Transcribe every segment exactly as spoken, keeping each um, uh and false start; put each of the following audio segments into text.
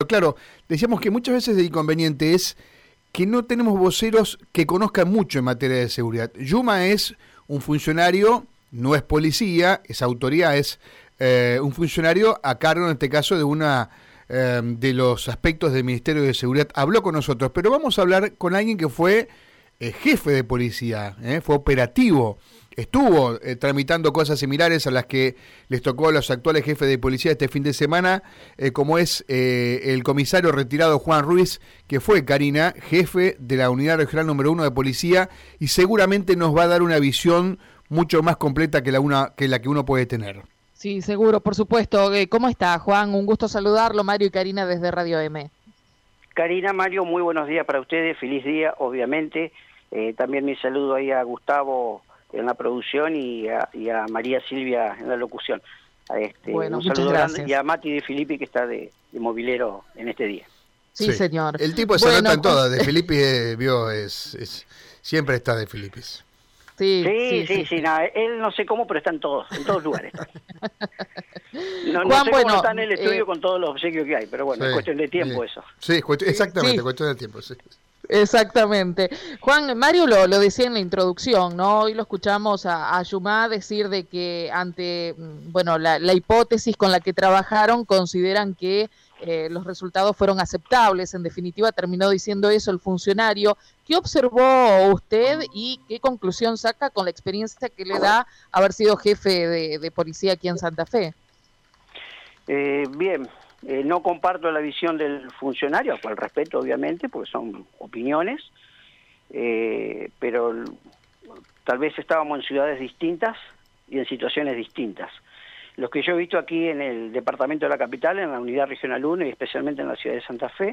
Claro, decíamos que muchas veces el inconveniente es que no tenemos voceros que conozcan mucho en materia de seguridad. Yuma es un funcionario, no es policía, es autoridad, es eh, un funcionario a cargo, en este caso, de una eh, de los aspectos del Ministerio de Seguridad. Habló con nosotros, pero vamos a hablar con alguien que fue eh, jefe de policía, eh, fue operativo. Estuvo eh, tramitando cosas similares a las que les tocó a los actuales jefes de policía este fin de semana, eh, como es eh, el comisario retirado Juan Ruiz, que fue, Karina, jefe de la unidad regional número uno de policía, y seguramente nos va a dar una visión mucho más completa que la, una, que, la que uno puede tener. Sí, seguro, por supuesto. ¿Cómo está, Juan? Un gusto saludarlo, Mario y Karina desde Radio M. Karina, Mario, muy buenos días para ustedes, feliz día, obviamente. Eh, también mi saludo ahí a Gustavo en la producción y a, y a María Silvia en la locución. A este, bueno, un muchas saludo gracias. grande y a Mati de Filippi, que está de, de movilero en este día. Sí, sí, señor. El tipo se bueno, anota en todas, de Filippi, eh, vio, es, es, siempre está de Filippi. Sí, Sí, sí, sí, sí, sí, sí nada, él no sé cómo, pero está en todos, en todos lugares. No, no Juan, sé bueno, cómo está en el estudio eh, con todos los obsequios que hay, pero bueno, sí, es cuestión de tiempo sí. eso. Sí, exactamente, sí. cuestión de tiempo, sí. Exactamente. Juan, Mario lo, lo decía en la introducción, ¿no? Hoy lo escuchamos a, a Yuma decir de que ante, bueno, la, la hipótesis con la que trabajaron consideran que eh, los resultados fueron aceptables. En definitiva, terminó diciendo eso el funcionario. ¿Qué observó usted y qué conclusión saca con la experiencia que le da haber sido jefe de, de policía aquí en Santa Fe? Eh, bien, eh, no comparto la visión del funcionario, a cual respeto obviamente, porque son opiniones, eh, pero tal vez estábamos en ciudades distintas y en situaciones distintas. Lo que yo he visto aquí en el departamento de la capital, en la unidad regional uno y especialmente en la ciudad de Santa Fe,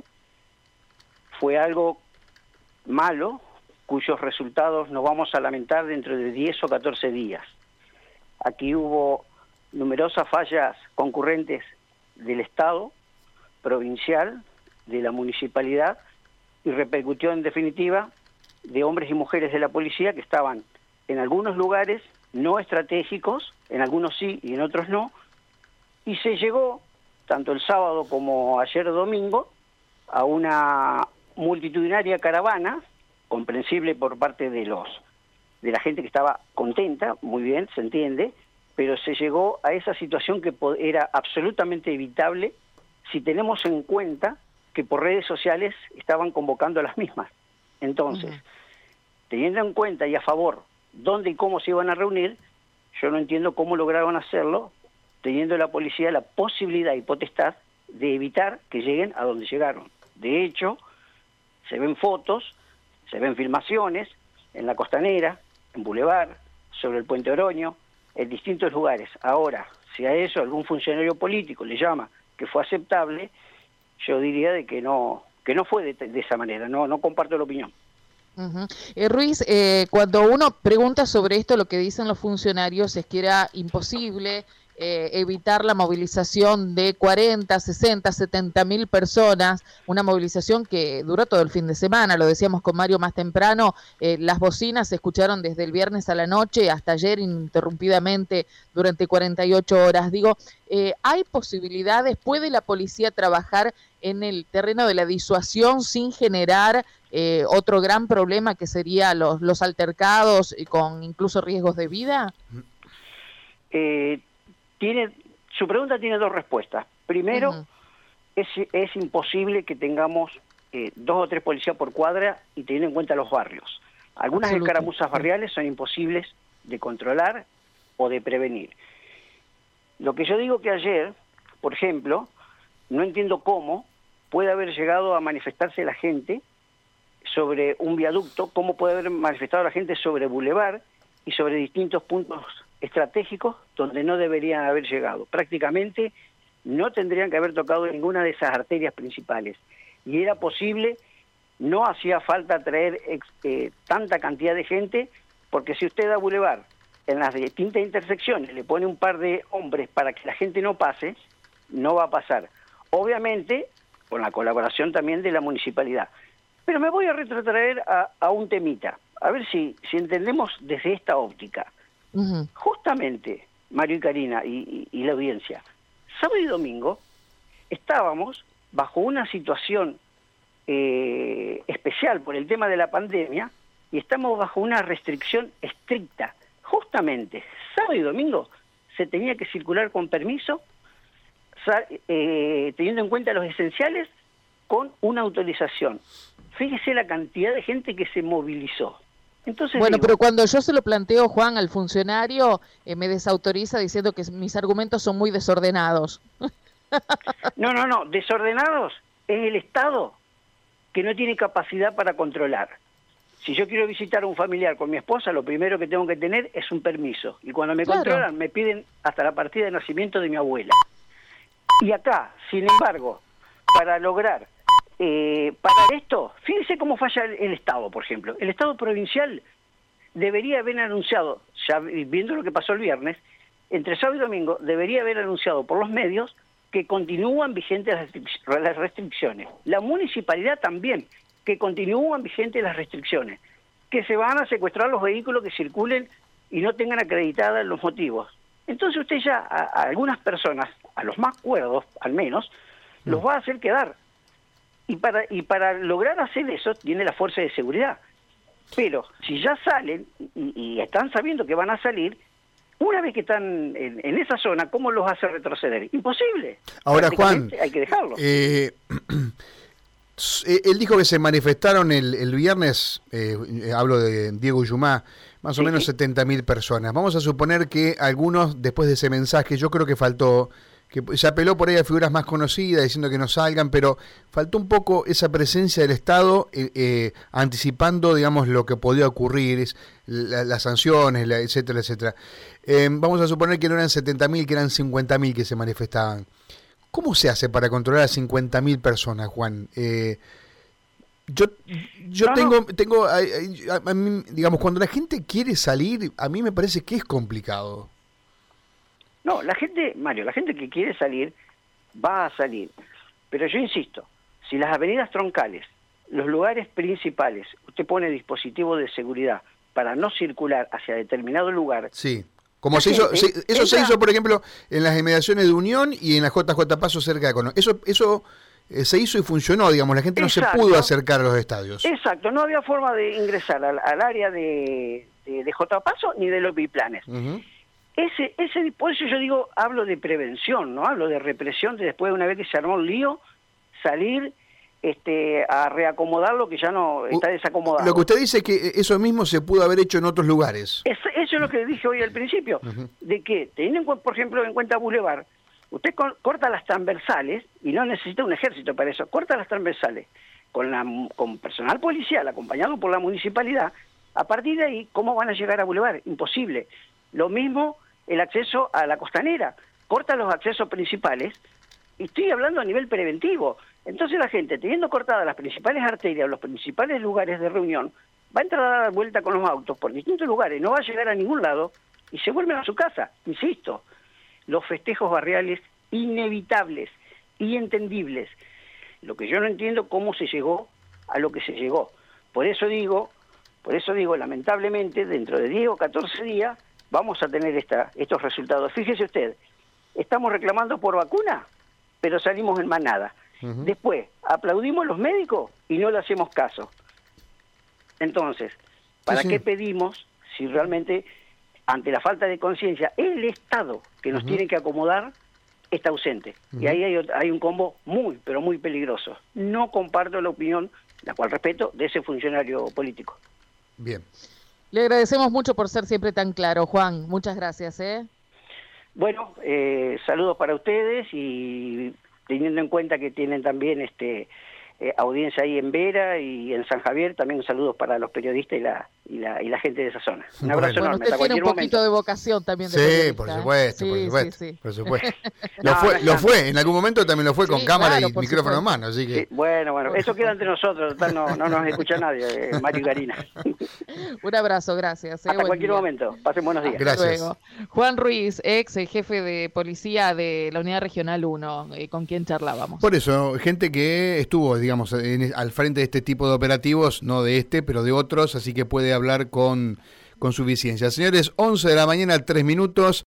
fue algo malo, cuyos resultados nos vamos a lamentar dentro de diez o catorce días. Aquí hubo numerosas fallas concurrentes del Estado, provincial, de la municipalidad, y repercutió en definitiva de hombres y mujeres de la policía que estaban en algunos lugares no estratégicos, en algunos sí y en otros no, y se llegó, tanto el sábado como ayer domingo, a una multitudinaria caravana, comprensible por parte de los de la gente que estaba contenta, muy bien, se entiende, pero se llegó a esa situación que era absolutamente evitable si tenemos en cuenta que por redes sociales estaban convocando a las mismas. Entonces, uh-huh. teniendo en cuenta y a favor dónde y cómo se iban a reunir, yo no entiendo cómo lograron hacerlo, teniendo la policía la posibilidad y potestad de evitar que lleguen a donde llegaron. De hecho, se ven fotos, se ven filmaciones en la Costanera, en Boulevard, sobre el Puente Oroño, en distintos lugares. Ahora, si a eso algún funcionario político le llama que fue aceptable, yo diría de que no que no fue de, de esa manera, no no comparto la opinión. Uh-huh. eh, Ruiz, eh, cuando uno pregunta sobre esto, lo que dicen los funcionarios es que era imposible eh, evitar la movilización de cuarenta, sesenta, setenta mil personas, una movilización que duró todo el fin de semana, lo decíamos con Mario más temprano, eh, las bocinas se escucharon desde el viernes a la noche hasta ayer ininterrumpidamente durante cuarenta y ocho horas. Digo, eh, ¿hay posibilidades? ¿Puede la policía trabajar en el terreno de la disuasión sin generar eh, otro gran problema que sería los, los altercados y con incluso riesgos de vida? Eh, tiene, su pregunta tiene dos respuestas. Primero, uh-huh. es, es imposible que tengamos eh, dos o tres policías por cuadra y teniendo en cuenta los barrios. Algunas escaramuzas barriales son imposibles de controlar o de prevenir. Lo que yo digo que ayer, por ejemplo, no entiendo cómo puede haber llegado a manifestarse la gente sobre un viaducto, cómo puede haber manifestado la gente sobre Boulevard y sobre distintos puntos estratégicos donde no deberían haber llegado. Prácticamente no tendrían que haber tocado ninguna de esas arterias principales. Y era posible, no hacía falta traer ex, eh, tanta cantidad de gente, porque si usted da Boulevard en las distintas intersecciones le pone un par de hombres para que la gente no pase, no va a pasar. Obviamente, con la colaboración también de la municipalidad. Pero me voy a retrotraer a, a un temita, a ver si, si entendemos desde esta óptica. Uh-huh. Justamente, Mario y Karina y, y, y la audiencia, sábado y domingo estábamos bajo una situación eh, especial por el tema de la pandemia y estamos bajo una restricción estricta. Justamente, sábado y domingo se tenía que circular con permiso, eh, teniendo en cuenta los esenciales, con una autorización. Fíjese la cantidad de gente que se movilizó. Entonces, bueno, digo, pero cuando yo se lo planteo, Juan, al funcionario, eh, me desautoriza diciendo que mis argumentos son muy desordenados. No, no, no, desordenados es el Estado que no tiene capacidad para controlar. Si yo quiero visitar a un familiar con mi esposa, lo primero que tengo que tener es un permiso. Y cuando me Claro. controlan, me piden hasta la partida de nacimiento de mi abuela. Y acá, sin embargo, para lograr eh, parar esto, fíjense cómo falla el, el Estado, por ejemplo. El Estado provincial debería haber anunciado, ya viendo lo que pasó el viernes, entre sábado y domingo, debería haber anunciado por los medios que continúan vigentes las, restric- las restricciones. La municipalidad también, que continúan vigentes las restricciones, que se van a secuestrar los vehículos que circulen y no tengan acreditadas los motivos. Entonces usted ya a, a algunas personas, a los más cuerdos al menos, mm. los va a hacer quedar. Y para, y para lograr hacer eso tiene la fuerza de seguridad. Pero si ya salen y, y están sabiendo que van a salir, una vez que están en, en esa zona, ¿cómo los hace retroceder? Imposible. Ahora, Juan, hay que dejarlo. Eh, él dijo que se manifestaron el, el viernes, eh, hablo de Diego Yumá, más o sí, menos setenta mil personas. Vamos a suponer que algunos, después de ese mensaje, yo creo que faltó, que se apeló por ahí a figuras más conocidas diciendo que no salgan, pero faltó un poco esa presencia del Estado eh, eh, anticipando, digamos, lo que podía ocurrir, es, la, las sanciones, la, etcétera, etcétera. Eh, vamos a suponer que no eran setenta mil, que eran cincuenta mil que se manifestaban. ¿Cómo se hace para controlar a cincuenta mil personas, Juan? Eh, yo yo no, tengo, no. tengo a, a, a mí, digamos, cuando la gente quiere salir, a mí me parece que es complicado. No, la gente, Mario, la gente que quiere salir, va a salir. Pero yo insisto, si las avenidas troncales, los lugares principales, usted pone dispositivo de seguridad para no circular hacia determinado lugar... Sí. Como se hizo, se, eso esa... se hizo, por ejemplo, en las inmediaciones de Unión y en la J J Paso cerca de Colón. Eso eso eh, se hizo y funcionó, digamos, la gente Exacto. no se pudo acercar a los estadios. Exacto, no había forma de ingresar al, al área de, de, de J Paso ni de los biplanes. Uh-huh. Ese, ese, por eso yo digo, hablo de prevención, no hablo de represión, de después de una vez que se armó el lío, salir... Este, a reacomodar lo que ya no está desacomodado. Lo que usted dice es que eso mismo se pudo haber hecho en otros lugares. Es, eso es lo que dije hoy al principio, uh-huh. de que teniendo, en, por ejemplo, en cuenta Boulevard, usted con, corta las transversales, y no necesita un ejército para eso, corta las transversales con, la, con personal policial acompañado por la municipalidad, a partir de ahí, ¿cómo van a llegar a Boulevard? Imposible. Lo mismo el acceso a la costanera, corta los accesos principales, y estoy hablando a nivel preventivo. Entonces la gente, teniendo cortadas las principales arterias, los principales lugares de reunión, va a entrar a dar vuelta con los autos por distintos lugares, no va a llegar a ningún lado y se vuelven a su casa. Insisto, los festejos barriales inevitables y entendibles. Lo que yo no entiendo cómo se llegó a lo que se llegó. Por eso digo, por eso digo, lamentablemente, dentro de diez o catorce días vamos a tener esta, estos resultados. Fíjese usted, estamos reclamando por vacuna, pero salimos en manada. Uh-huh. Después, aplaudimos los médicos y no le hacemos caso. Entonces, ¿para sí, sí. qué pedimos si realmente, ante la falta de conciencia, el Estado que nos uh-huh. tiene que acomodar está ausente? Uh-huh. Y ahí hay, hay un combo muy, pero muy peligroso. No comparto la opinión, la cual respeto, de ese funcionario político. Bien. Le agradecemos mucho por ser siempre tan claro, Juan. Muchas gracias, ¿eh? Bueno, eh, saludos para ustedes y... teniendo en cuenta que tienen también este eh, audiencia ahí en Vera y en San Javier, también saludos para los periodistas y la y la, y la gente de esa zona. Un abrazo bueno, enorme. Usted hasta tiene un poquito momento. de vocación también de Sí, por supuesto, ¿eh? por sí, supuesto, sí, sí. por supuesto. Lo, no, fue, no lo fue, en algún momento también lo fue con sí, cámara claro, y micrófono supuesto. en mano, así que... Sí, bueno, bueno, eso queda entre nosotros, total, no, no nos escucha nadie, eh, Mario y Karina. Un abrazo, gracias. Eh, hasta buen cualquier día. momento, pasen buenos días. Gracias. Luego. Juan Ruiz, ex jefe de policía de la Unidad Regional uno, eh, con quien charlábamos. Por eso, gente que estuvo, digamos, en, al frente de este tipo de operativos, no de este, pero de otros, así que puede hablar con, con suficiencia. Señores, once de la mañana, tres minutos.